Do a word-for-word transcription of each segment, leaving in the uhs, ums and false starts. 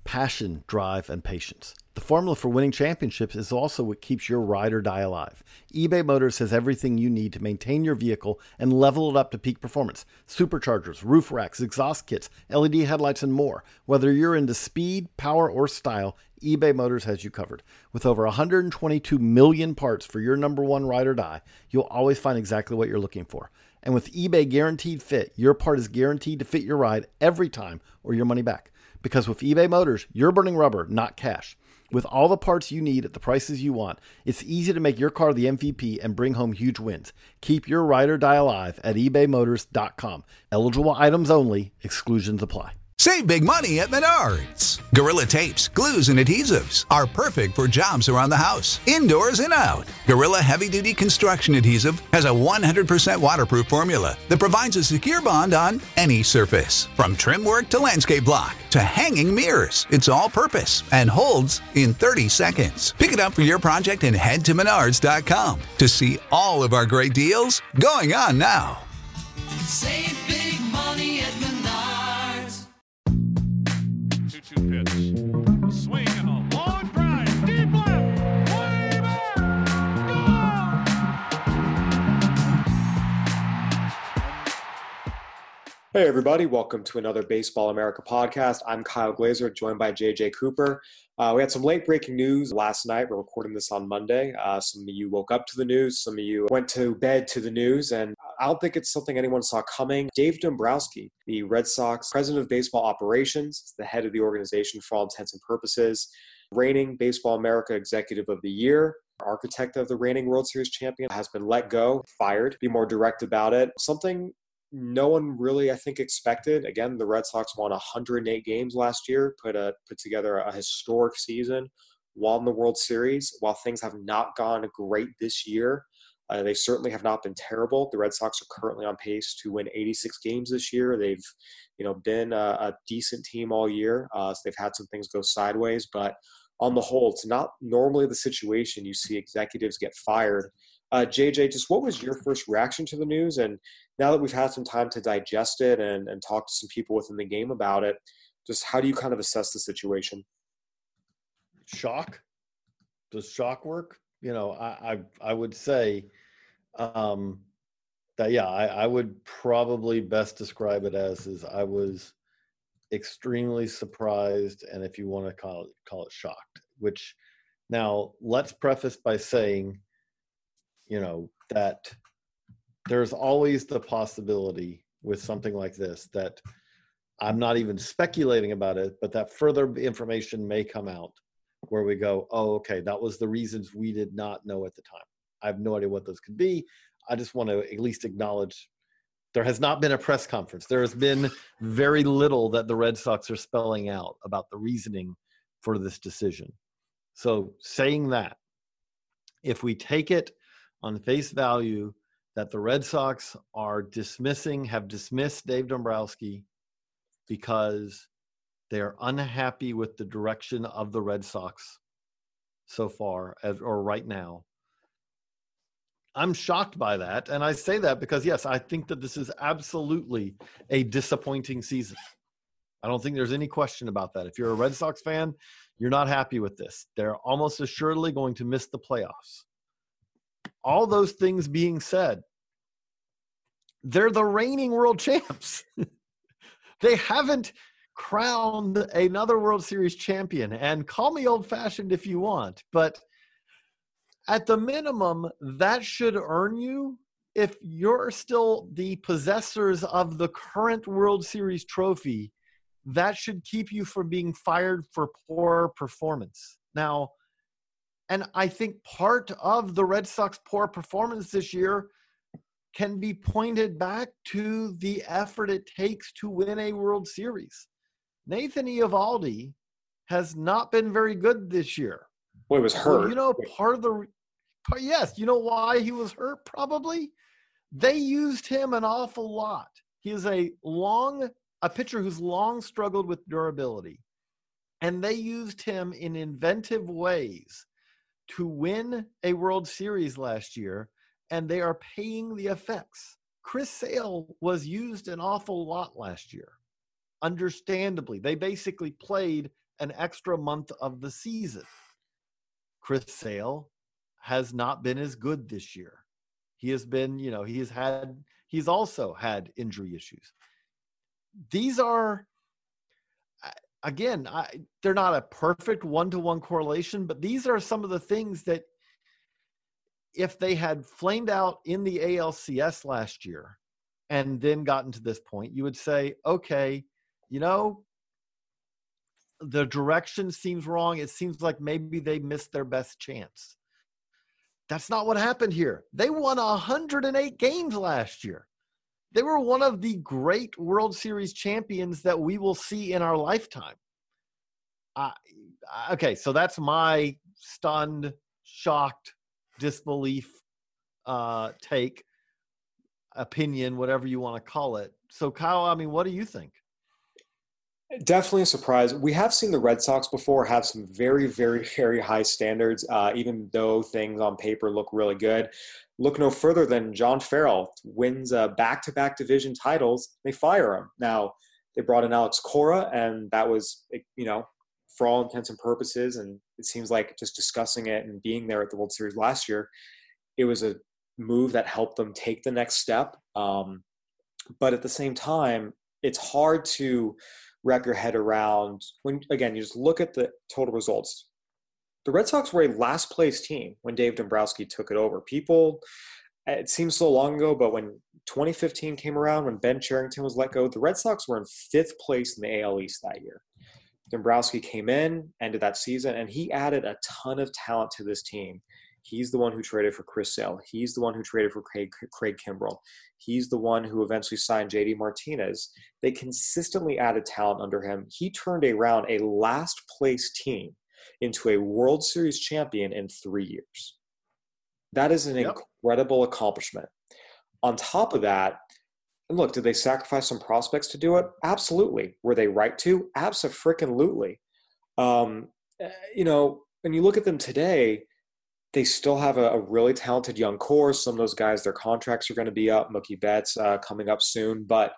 passion, drive, and patience. The formula for winning championships is also what keeps your ride or die alive. eBay Motors has everything you need to maintain your vehicle and level it up to peak performance. Superchargers, roof racks, exhaust kits, L E D headlights, and more. Whether you're into speed, power, or style, eBay Motors has you covered. With over one hundred twenty-two million parts for your number one ride or die, you'll always find exactly what you're looking for. And with eBay Guaranteed Fit, your part is guaranteed to fit your ride every time or your money back. Because with eBay Motors, you're burning rubber, not cash. With all the parts you need at the prices you want, it's easy to make your car the M V P and bring home huge wins. Keep your ride or die alive at ebay motors dot com. Eligible items only. Exclusions apply. Save big money at Menards. Gorilla tapes, glues, and adhesives are perfect for jobs around the house, indoors and out. Gorilla Heavy Duty Construction Adhesive has a one hundred percent waterproof formula that provides a secure bond on any surface. From trim work to landscape block to hanging mirrors, it's all purpose and holds in thirty seconds. Pick it up for your project and head to menards dot com to see all of our great deals going on now. Save big money at Menards. two two pitch. A swing and a long drive. Deep left. Way back. Gone! Hey, everybody. Welcome to another Baseball America podcast. I'm Kyle Glazer, joined by J J Cooper. Uh, we had some late breaking news last night. We're recording this on Monday. Uh, some of you woke up to the news. Some of you went to bed to the news. And I don't think it's something anyone saw coming. Dave Dombrowski, the Red Sox president of baseball operations, the head of the organization for all intents and purposes, reigning Baseball America Executive of the Year, architect of the reigning World Series champion, has been let go, fired. Be more direct about it. Something no one really, I think, expected. Again, the Red Sox won one hundred eight games last year, put a put together a historic season, won the World Series. While things have not gone great this year, uh, they certainly have not been terrible. The Red Sox are currently on pace to win eighty-six games this year. They've, you know, been a, a decent team all year. Uh, so they've had some things go sideways, but on the whole, it's not normally the situation you see executives get fired. Uh, J J, just what was your first reaction to the news? And now that we've had some time to digest it and, and talk to some people within the game about it, just how do you kind of assess the situation? Shock. Does shock work? You know, I I, I would say um, that, yeah, I, I would probably best describe it as is I was extremely surprised, and if you want to call it, call it shocked, which now let's preface by saying, you know, that there's always the possibility with something like this that I'm not even speculating about it, but that further information may come out where we go, oh, okay, that was the reasons we did not know at the time. I have no idea what those could be. I just want to at least acknowledge there has not been a press conference. There has been very little that the Red Sox are spelling out about the reasoning for this decision. So saying that, if we take it on face value that the Red Sox are dismissing, have dismissed Dave Dombrowski because they're unhappy with the direction of the Red Sox so far, as, or right now. I'm shocked by that. And I say that because, yes, I think that this is absolutely a disappointing season. I don't think there's any question about that. If you're a Red Sox fan, you're not happy with this. They're almost assuredly going to miss the playoffs. All those things being said, they're the reigning world champs. They haven't crowned another World Series champion. And call me old-fashioned if you want, but at the minimum, that should earn you, if you're still the possessors of the current World Series trophy, that should keep you from being fired for poor performance. Now, and I think part of the Red Sox poor performance this year can be pointed back to the effort it takes to win a World Series. Nathan Eovaldi has not been very good this year. Well, he was hurt. Well, you know, part of the – yes, you know why he was hurt probably? They used him an awful lot. He is a long – a pitcher who's long struggled with durability. And they used him in inventive ways to win a World Series last year, and they are paying the effects. Chris Sale was used an awful lot last year, understandably. They basically played an extra month of the season. Chris Sale has not been as good this year. He has been, you know, he has had, he's also had injury issues. These are, again, I, they're not a perfect one-to-one correlation, but these are some of the things that if they had flamed out in the A L C S last year and then gotten to this point, you would say, okay, you know, the direction seems wrong. It seems like maybe they missed their best chance. That's not what happened here. They won one hundred eight games last year. They were one of the great World Series champions that we will see in our lifetime. Uh, okay, so that's my stunned, shocked, disbelief uh, take, opinion, whatever you want to call it. So, Kyle, I mean, what do you think? Definitely a surprise. We have seen the Red Sox before have some very, very, very high standards, uh, even though things on paper look really good. Look no further than John Farrell wins uh, back-to-back division titles. They fire him. Now, they brought in Alex Cora, and that was, you know, for all intents and purposes, and it seems like just discussing it and being there at the World Series last year, it was a move that helped them take the next step. Um, but at the same time, it's hard to wrap your head around when, again, you just look at the total results. The Red Sox were a last place team when Dave Dombrowski took it over. People, it seems so long ago, but when twenty fifteen came around, when Ben Cherington was let go, the Red Sox were in fifth place in the A L East that year. Dombrowski came in, ended that season, and he added a ton of talent to this team. He's the one who traded for Chris Sale. He's the one who traded for Craig, Craig Kimbrell. He's the one who eventually signed J D Martinez. They consistently added talent under him. He turned around a last-place team into a World Series champion in three years. That is an yep. incredible accomplishment. On top of that, and look, did they sacrifice some prospects to do it? Absolutely. Were they right to? Abso-freaking-lutely. Um, you know, when you look at them today, they still have a, a really talented young core. Some of those guys, their contracts are going to be up. Mookie Betts uh, coming up soon. But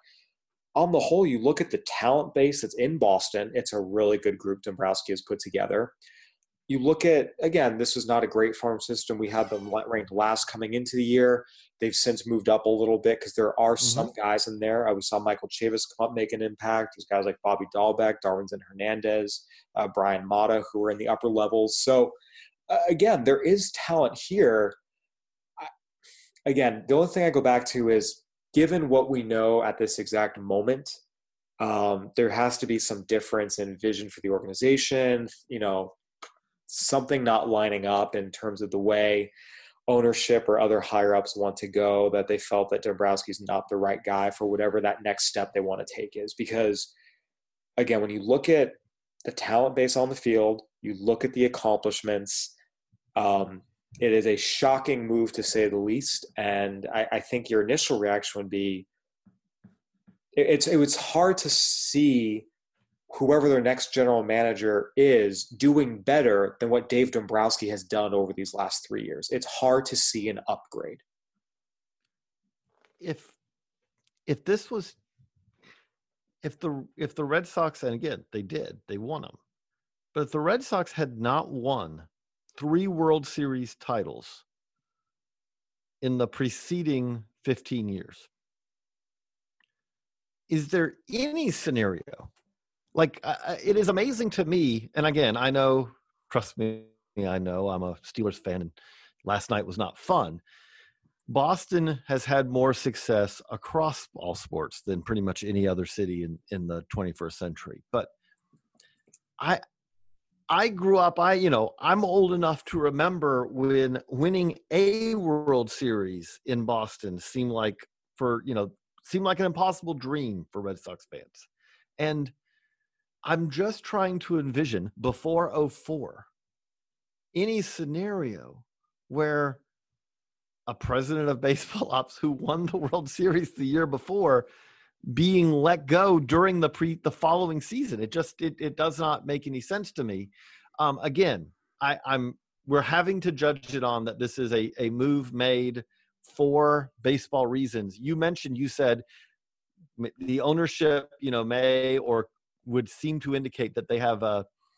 on the whole, you look at the talent base that's in Boston. It's a really good group Dombrowski has put together. You look at, again, this is not a great farm system. We had them ranked last coming into the year. They've since moved up a little bit because there are mm-hmm. some guys in there. Uh, we saw Michael Chavis come up, make an impact. There's guys like Bobby Dahlbeck, Darwinzon Hernandez, uh, Brian Mata, who are in the upper levels. So, uh, again, there is talent here. I, again, the only thing I go back to is, given what we know at this exact moment, um, there has to be some difference in vision for the organization, you know, something not lining up in terms of the way ownership or other higher-ups want to go, that they felt that Dombrowski's not the right guy for whatever that next step they want to take is. Because, again, when you look at the talent base on the field, you look at the accomplishments, um, it is a shocking move to say the least. And I, I think your initial reaction would be, it, it's it was hard to see whoever their next general manager is doing better than what Dave Dombrowski has done over these last three years. It's hard to see an upgrade. If if this was if the if the Red Sox, and again they did, they won them, but if the Red Sox had not won three World Series titles in the preceding fifteen years, is there any scenario? Like, uh, it is amazing to me, and again, I know, trust me, I know I'm a Steelers fan, and last night was not fun. Boston has had more success across all sports than pretty much any other city in, in the twenty-first century. But I I grew up, I, you know, I'm old enough to remember when winning a World Series in Boston seemed like for, you know, seemed like an impossible dream for Red Sox fans. And I'm just trying to envision before oh four any scenario where a president of baseball ops who won the World Series the year before being let go during the pre the following season. It just it it does not make any sense to me. Um, again, I, I'm we're having to judge it on that this is a a move made for baseball reasons. You mentioned, you said the ownership, you know, may or would seem to indicate that they have a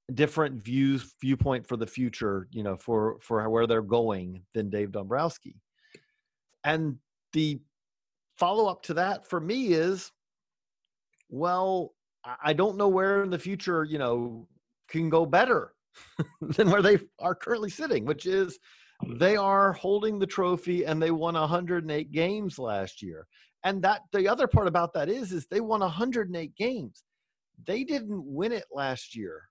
different views viewpoint for the future, you know, for for where they're going than Dave Dombrowski. And the follow up to that for me is, well, I don't know where in the future, you know, can go better than where they are currently sitting, which is they are holding the trophy and they won one hundred eight games last year. And that the other part about that is, is they won one hundred eight games. They didn't win it last year.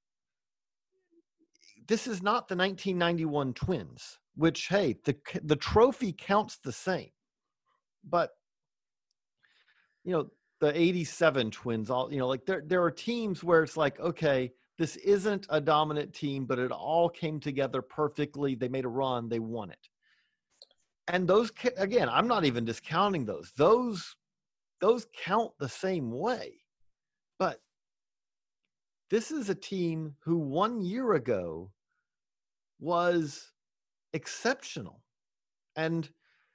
This is not the nineteen ninety-one Twins, which, hey, the the trophy counts the same. But, you know, the eighty-seven Twins, all, you know, like there, there are teams where it's like, okay, this isn't a dominant team, but it all came together perfectly. They made a run, they won it. And those, again, I'm not even discounting those. Those, those count the same way. But this is a team who one year ago was exceptional. And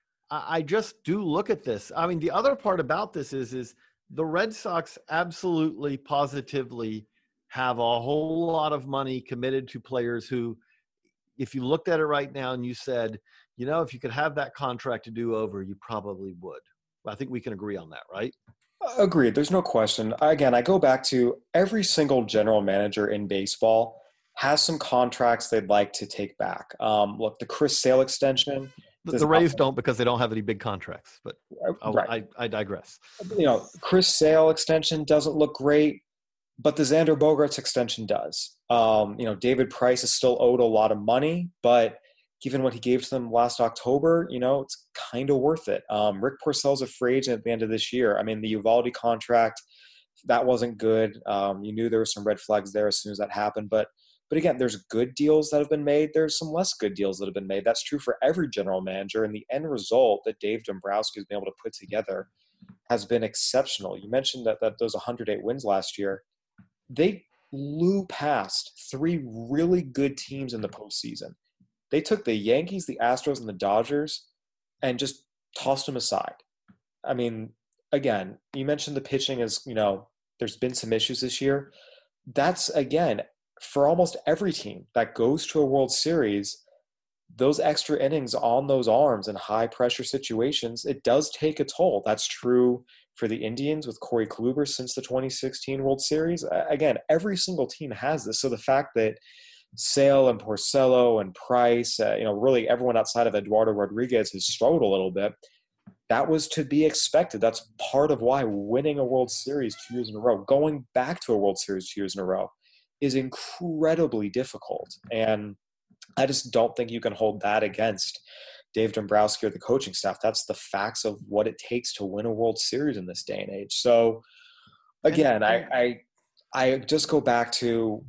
I just do look at this. I mean, the other part about this is, is the Red Sox absolutely, positively have a whole lot of money committed to players who, if you looked at it right now and you said, you know, if you could have that contract to do over, you probably would. I think we can agree on that, right? Agreed. There's no question. Again, I go back to every single general manager in baseball has some contracts they'd like to take back. Um, look, the Chris Sale extension. The, the Rays don't because they don't have any big contracts, but right. I, I digress. You know, Chris Sale extension doesn't look great, but the Xander Bogaerts extension does. Um, you know, David Price is still owed a lot of money, but given what he gave to them last October, you know, it's kind of worth it. Um, Rick Porcello's a free agent at the end of this year. I mean, the Uvalde contract, that wasn't good. Um, you knew there were some red flags there as soon as that happened. But, but again, there's good deals that have been made. There's some less good deals that have been made. That's true for every general manager. And the end result that Dave Dombrowski has been able to put together has been exceptional. You mentioned that, that those one hundred eight wins last year. They blew past three really good teams in the postseason. They took the Yankees, the Astros, and the Dodgers and just tossed them aside. I mean, again, you mentioned the pitching is, you know, there's been some issues this year. That's, again, for almost every team that goes to a World Series, those extra innings on those arms in high-pressure situations, it does take a toll. That's true for the Indians with Corey Kluber since the twenty sixteen World Series. Again, every single team has this. So the fact that Sale and Porcello and Price, uh, you know, really everyone outside of Eduardo Rodriguez has struggled a little bit. That was to be expected. That's part of why winning a World Series two years in a row, going back to a World Series two years in a row, is incredibly difficult. And I just don't think you can hold that against Dave Dombrowski or the coaching staff. That's the facts of what it takes to win a World Series in this day and age. So, again, I I, I just go back to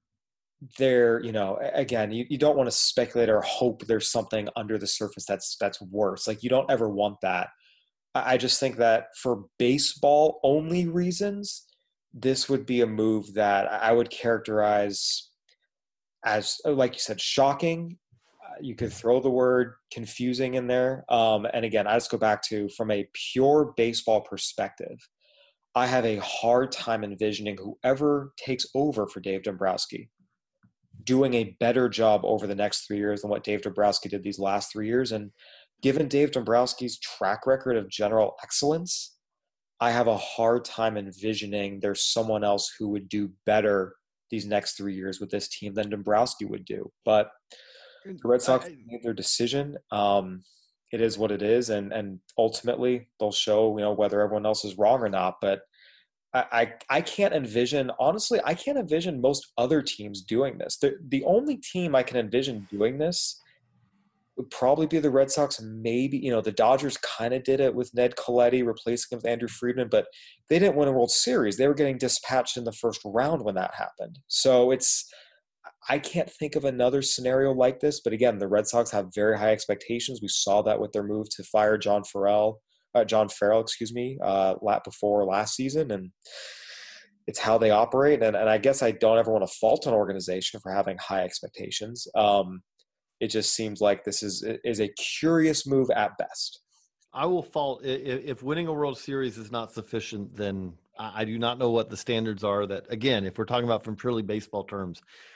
there, you know, again, you, you don't want to speculate or hope there's something under the surface that's that's worse. Like, you don't ever want that. I just think that for baseball only reasons, this would be a move that I would characterize as, like you said, shocking. Uh, you could throw the word confusing in there. Um, and again, I just go back to, from a pure baseball perspective, I have a hard time envisioning whoever takes over for Dave Dombrowski doing a better job over the next three years than what Dave Dombrowski did these last three years. And given Dave Dombrowski's track record of general excellence, I have a hard time envisioning there's someone else who would do better these next three years with this team than Dombrowski would do. But the Red Sox made their decision. Um, it is what it is. And, and ultimately they'll show, you know, whether everyone else is wrong or not. But I, I, I can't envision, honestly, I can't envision most other teams doing this. The, the only team I can envision doing this would probably be the Red Sox. Maybe, you know, the Dodgers kind of did it with Ned Colletti replacing him with Andrew Friedman, but they didn't win a World Series. They were getting dispatched in the first round when that happened. So it's, I can't think of another scenario like this. But again, the Red Sox have very high expectations. We saw that with their move to fire John Farrell, uh, John Farrell, excuse me, uh, lap before last season, and it's how they operate. And, and I guess I don't ever want to fault an organization for having high expectations. Um, It just seems like this is is a curious move at best. I will fault if, if winning a World Series is not sufficient, then I do not know what the standards are that, again, if we're talking about from purely baseball terms,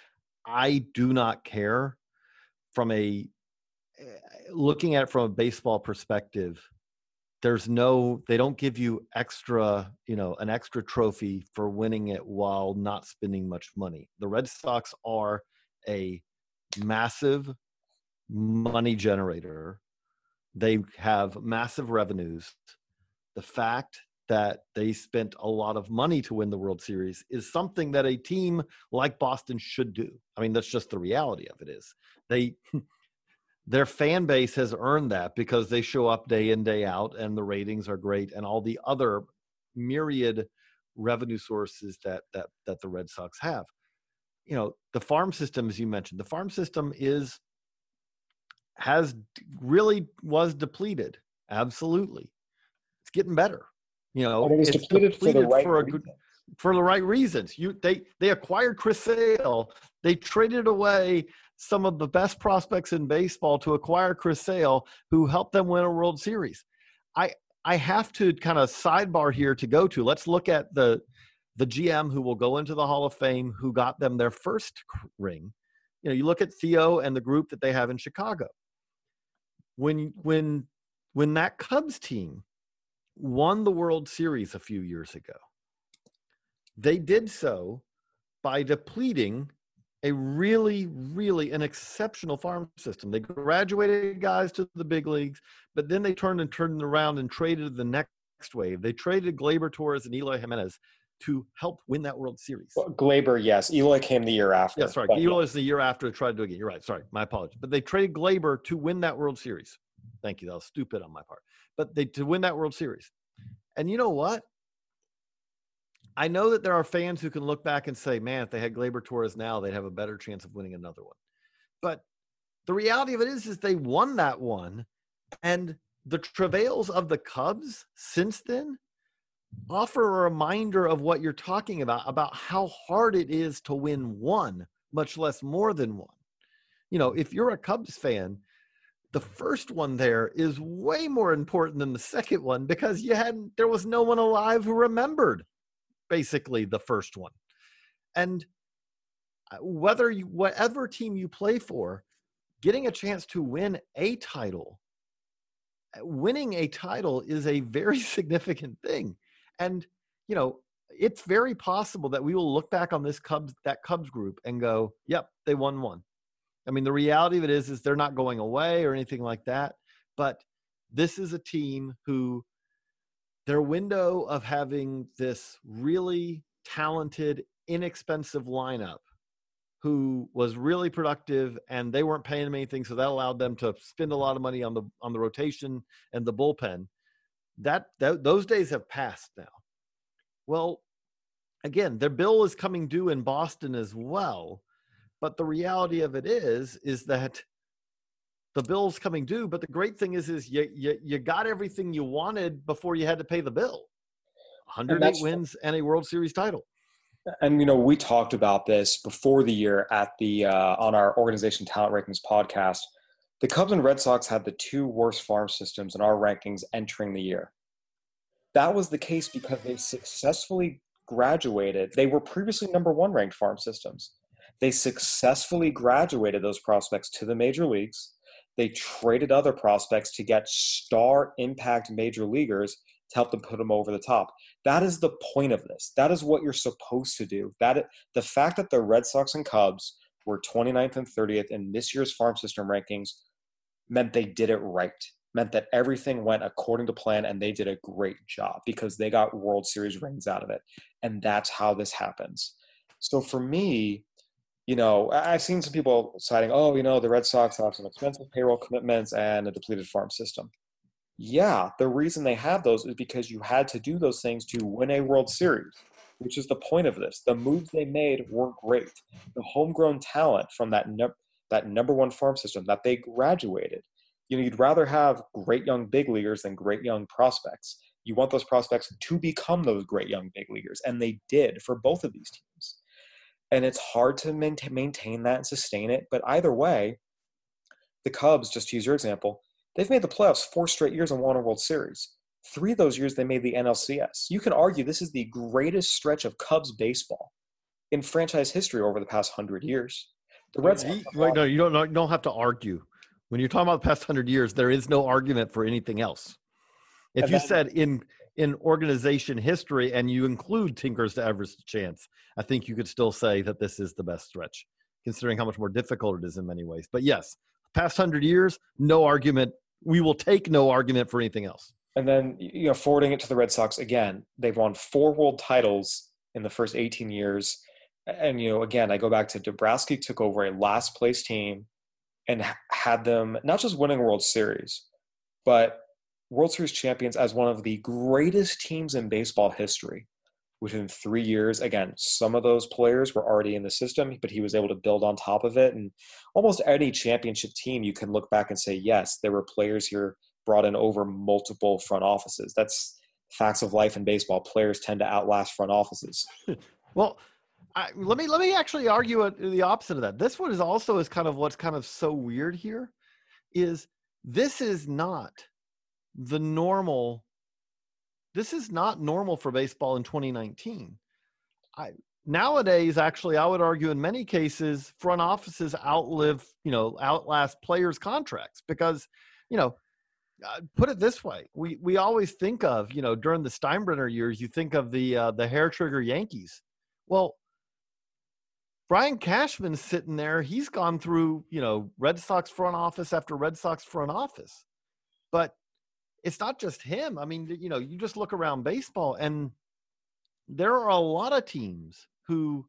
I do not care from a looking at it from a baseball perspective. There's no, they don't give you extra, you know, an extra trophy for winning it while not spending much money. The Red Sox are a massive money generator. They have massive revenues. The fact that they spent a lot of money to win the World Series is something that a team like Boston should do. I mean, that's just the reality of it is. They, their fan base has earned that because they show up day in, day out, and the ratings are great, and all the other myriad revenue sources that that that the Red Sox have. You know, the farm system, as you mentioned, the farm system is has really was depleted. Absolutely. It's getting better. You know, But it was it's depleted, depleted, for the right for, a reason. good, for the right reasons. You they they acquired Chris Sale. They traded away some of the best prospects in baseball to acquire Chris Sale, who helped them win a World Series. I I have to kind of sidebar here to go to. Let's look at the the G M who will go into the Hall of Fame, who got them their first ring. You know, you look at Theo and the group that they have in Chicago. When when when that Cubs team won the World Series a few years ago, they did so by depleting a really, really an exceptional farm system. They graduated guys to the big leagues, but then they turned and turned around and traded the next wave. They traded Gleyber Torres and Eloy Jimenez to help win that World Series. Well, Gleyber, yes. Eloy came the year after. Yeah, sorry. but Eloy yeah. is the year after they tried to do it again. You're right. Sorry. My apologies. But they traded Gleyber to win that World Series. Thank you. That was stupid on my part. But they to win that World Series. And you know what? I know that there are fans who can look back and say, man, if they had Gleyber Torres now, they'd have a better chance of winning another one. But the reality of it is, is they won that one. And the travails of the Cubs since then offer a reminder of what you're talking about, about how hard it is to win one, much less more than one. You know, if you're a Cubs fan, the first one there is way more important than the second one because you hadn't, there was no one alive who remembered basically the first one. And whether you, whatever team you play for, getting a chance to win a title, winning a title is a very significant thing. And, you know, it's very possible that we will look back on this Cubs, that Cubs group and go, yep, they won one. I mean, the reality of it is, is they're not going away or anything like that, but this is a team who their window of having this really talented, inexpensive lineup who was really productive and they weren't paying them anything. So that allowed them to spend a lot of money on the, on the rotation and the bullpen. That, that those days have passed now. Well, again, their bill is coming due in Boston as well. But the reality of it is, is that the bill's coming due. But the great thing is, is you, you, you got everything you wanted before you had to pay the bill. one hundred eight wins and a World Series title. And, you know, we talked about this before the year at the uh, on our Organization Talent Rankings podcast. The Cubs and Red Sox had the two worst farm systems in our rankings entering the year. That was the case because they successfully graduated. They were previously number one ranked farm systems. They successfully graduated those prospects to the major leagues. They traded other prospects to get star impact major leaguers to help them put them over the top. That is the point of this. That is what you're supposed to do. That the fact that the Red Sox and Cubs were twenty-ninth and thirtieth in this year's farm system rankings meant they did it right. Meant that everything went according to plan and they did a great job because they got World Series rings out of it. And that's how this happens. So for me, you know, I've seen some people citing, oh, you know, the Red Sox have some expensive payroll commitments and a depleted farm system. Yeah, the reason they have those is because you had to do those things to win a World Series, which is the point of this. The moves they made were great. The homegrown talent from that, num- that number one farm system that they graduated. You know, you'd rather have great young big leaguers than great young prospects. You want those prospects to become those great young big leaguers, and they did for both of these teams. And it's hard to maintain that and sustain it. But either way, the Cubs, just to use your example, they've made the playoffs four straight years and won a World Series. Three of those years, they made the N L C S. You can argue this is the greatest stretch of Cubs baseball in franchise history over the past hundred years. The Red Sox. He- Wait, no, you don't, you don't have to argue. When you're talking about the past hundred years, there is no argument for anything else. If And you then- said in in organization history and you include Tinkers to Everest chance, I think you could still say that this is the best stretch, considering how much more difficult it is in many ways. But yes, past hundred years, no argument. We will take no argument for anything else. And then, you know, forwarding it to the Red Sox again, they've won four world titles in the first eighteen years. And, you know, again, I go back to Dombrowski took over a last place team and h- had them not just winning a World Series, but World Series champions as one of the greatest teams in baseball history within three years. Again, some of those players were already in the system, but he was able to build on top of it. And almost any championship team, you can look back and say, yes, there were players here brought in over multiple front offices. That's facts of life in baseball. Players tend to outlast front offices. Well, I, let me let me actually argue it, the opposite of that. This one is also is kind of what's kind of so weird here, is this is not the normal. This is not normal for baseball in twenty nineteen. I nowadays, actually, I would argue in many cases, front offices outlive, you know, outlast players' contracts because, you know, uh, put it this way: we we always think of, you know, during the Steinbrenner years, you think of the uh, the hair trigger Yankees. Well, Brian Cashman's sitting there. He's gone through, you know, Red Sox front office after Red Sox front office, but it's not just him. I mean, you know, you just look around baseball and there are a lot of teams who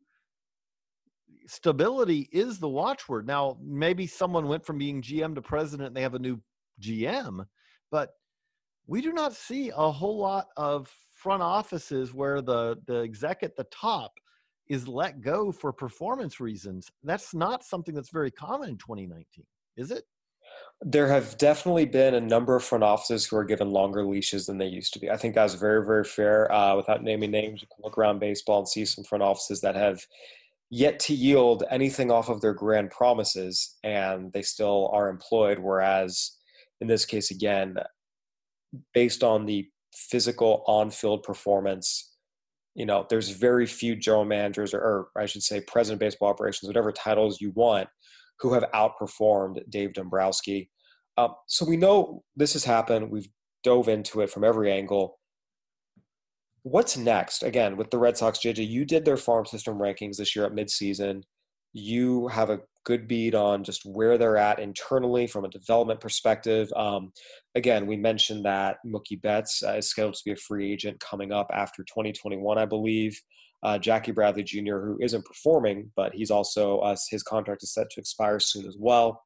stability is the watchword. Now, maybe someone went from being G M to president and they have a new G M, but we do not see a whole lot of front offices where the, the exec at the top is let go for performance reasons. That's not something that's very common in twenty nineteen, is it? There have definitely been a number of front offices who are given longer leashes than they used to be. I think that's very, very fair. Uh, without naming names, you can look around baseball and see some front offices that have yet to yield anything off of their grand promises, and they still are employed. Whereas in this case, again, based on the physical on-field performance, you know, there's very few general managers, or, or I should say president of baseball operations, whatever titles you want, who have outperformed Dave Dombrowski. Um, so we know this has happened. We've dove into it from every angle. What's next? Again, with the Red Sox, J J, you did their farm system rankings this year at midseason. You have a good beat on just where they're at internally from a development perspective. Um, again, we mentioned that Mookie Betts uh, is scheduled to be a free agent coming up after twenty twenty-one, I believe. Uh, Jackie Bradley Junior, who isn't performing, but he's also uh, his contract is set to expire soon as well.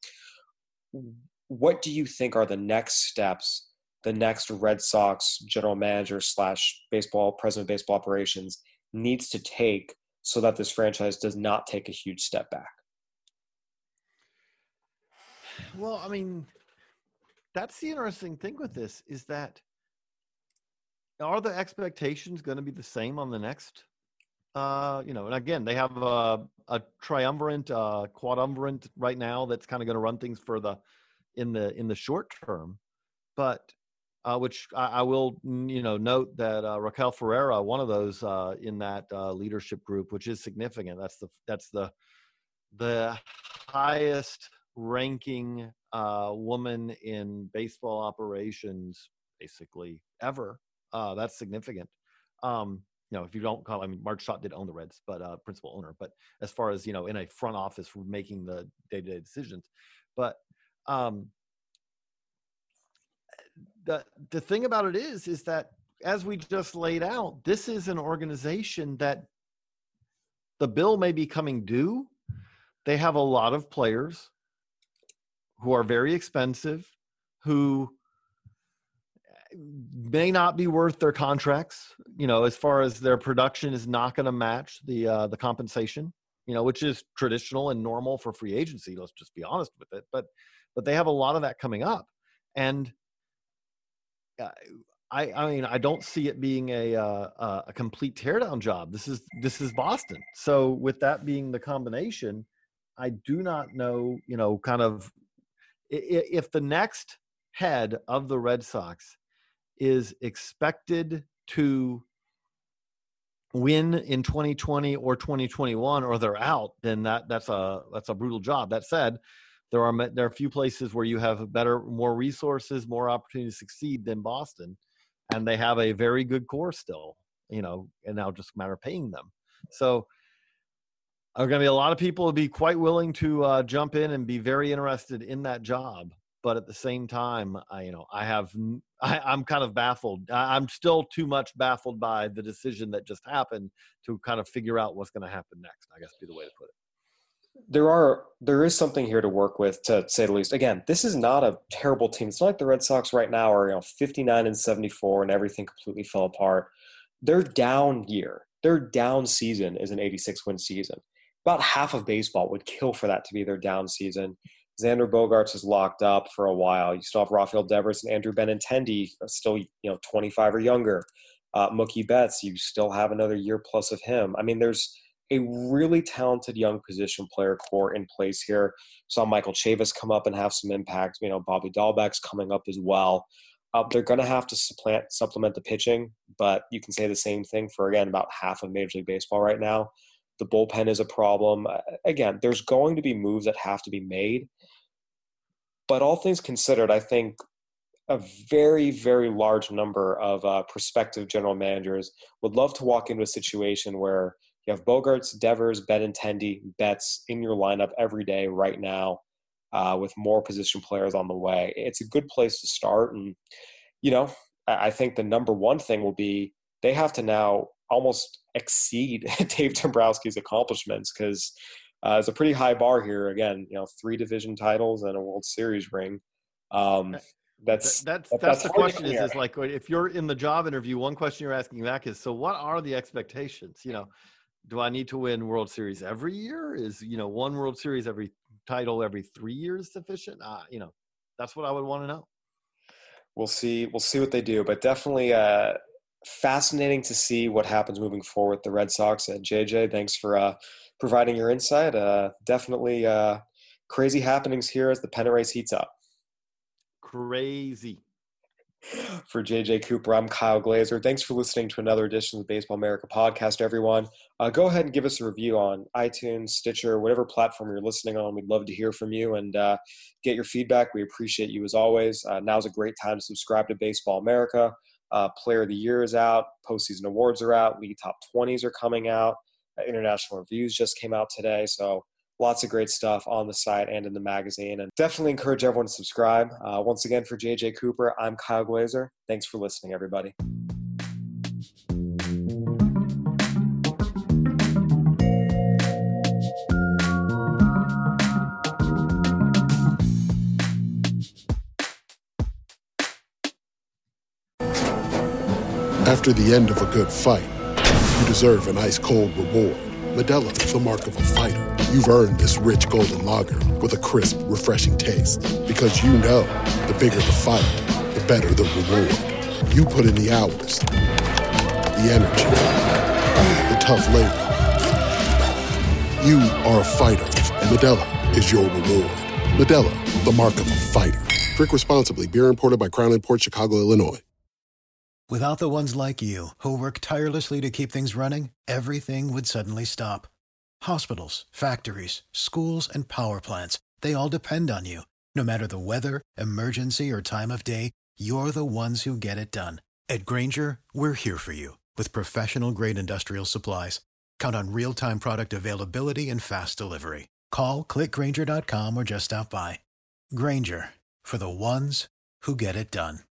What do you think are the next steps the next Red Sox general manager slash baseball president of baseball operations needs to take so that this franchise does not take a huge step back? Well, I mean, that's the interesting thing with this is that are the expectations going to be the same on the next? Uh, you know, and again, they have a, a triumvirate, uh, quadumvirate right now that's kind of going to run things for the in the in the short term, but uh, which I, I will, you know, note that uh, Raquel Ferreira, one of those uh, in that uh, leadership group, which is significant. That's the that's the the highest ranking uh, woman in baseball operations, basically ever. Uh, that's significant. Um, you know, if you don't call, I mean, Marge Schott did own the Reds, but uh, principal owner. But as far as, you know, in a front office for making the day-to-day decisions, but um, the the thing about it is, is that as we just laid out, this is an organization that the bill may be coming due. They have a lot of players who are very expensive, who may not be worth their contracts, you know, as far as their production is not going to match the uh, the compensation, you know, which is traditional and normal for free agency. Let's just be honest with it. But but they have a lot of that coming up, and uh, I I mean I don't see it being a uh, a complete teardown job. This is this is Boston. So with that being the combination, I do not know, you know, kind of if the next head of the Red Sox is expected to win in twenty twenty or twenty twenty-one, or they're out, then that that's a that's a brutal job. That said, there are there are a few places where you have better, more resources, more opportunity to succeed than Boston, and they have a very good core still. You know, and now just a matter of paying them. So, are going to be a lot of people who be quite willing to uh, jump in and be very interested in that job. But at the same time, I, you know, I have, I, I'm kind of baffled. I, I'm still too much baffled by the decision that just happened to kind of figure out what's going to happen next, I guess would be the way to put it. There are, there is something here to work with, to say the least. Again, this is not a terrible team. It's not like the Red Sox right now are, you know, fifty-nine and seventy-four and everything completely fell apart. Their down year, their down season is an eighty-six win season. About half of baseball would kill for that to be their down season. Xander Bogaerts is locked up for a while. You still have Rafael Devers and Andrew Benintendi, still, you know, twenty-five or younger. Uh, Mookie Betts, you still have another year plus of him. I mean, there's a really talented young position player core in place here. Saw Michael Chavis come up and have some impact. You know, Bobby Dahlbeck's coming up as well. Uh, they're going to have to supplant, supplement the pitching, but you can say the same thing for, again, about half of Major League Baseball right now. The bullpen is a problem. Uh, again, there's going to be moves that have to be made. But all things considered, I think a very, very large number of uh, prospective general managers would love to walk into a situation where you have Bogaerts, Devers, Benintendi, Betts in your lineup every day right now uh, with more position players on the way. It's a good place to start. And, you know, I think the number one thing will be they have to now almost exceed Dave Dombrowski's accomplishments, because uh, it's a pretty high bar here. Again, you know, three division titles and a World Series ring. Um, that's, that's, that's, that's, that's the question is, is like, if you're in the job interview, one question you're asking back is, so what are the expectations? You know, do I need to win World Series every year? Is, you know, one World Series every title every three years sufficient? Uh, you know, that's what I would want to know. We'll see. We'll see what they do, but definitely uh, fascinating to see what happens moving forward with the Red Sox. Uh, J J, thanks for uh, providing your insight. Uh, definitely uh, crazy happenings here as the pennant race heats up. Crazy. For J J Cooper, I'm Kyle Glazer. Thanks for listening to another edition of the Baseball America podcast, everyone. Uh, go ahead and give us a review on iTunes, Stitcher, whatever platform you're listening on. We'd love to hear from you and uh, get your feedback. We appreciate you as always. Uh, now's a great time to subscribe to Baseball America. Uh, Player of the Year is out. Postseason awards are out. League Top twenties are coming out. Uh, International Reviews just came out today. So lots of great stuff on the site and in the magazine. And definitely encourage everyone to subscribe. Uh, once again, for J J Cooper, I'm Kyle Glazer. Thanks for listening, everybody. After the end of a good fight, you deserve an ice-cold reward. Modelo is the mark of a fighter. You've earned this rich golden lager with a crisp, refreshing taste. Because you know, the bigger the fight, the better the reward. You put in the hours, the energy, the tough labor. You are a fighter, and Modelo is your reward. Modelo, the mark of a fighter. Drink responsibly. Beer imported by Crown Imports, Chicago, Illinois. Without the ones like you, who work tirelessly to keep things running, everything would suddenly stop. Hospitals, factories, schools, and power plants, they all depend on you. No matter the weather, emergency, or time of day, you're the ones who get it done. At Grainger, we're here for you with professional-grade industrial supplies. Count on real-time product availability and fast delivery. Call, click Grainger dot com, or just stop by. Grainger, for the ones who get it done.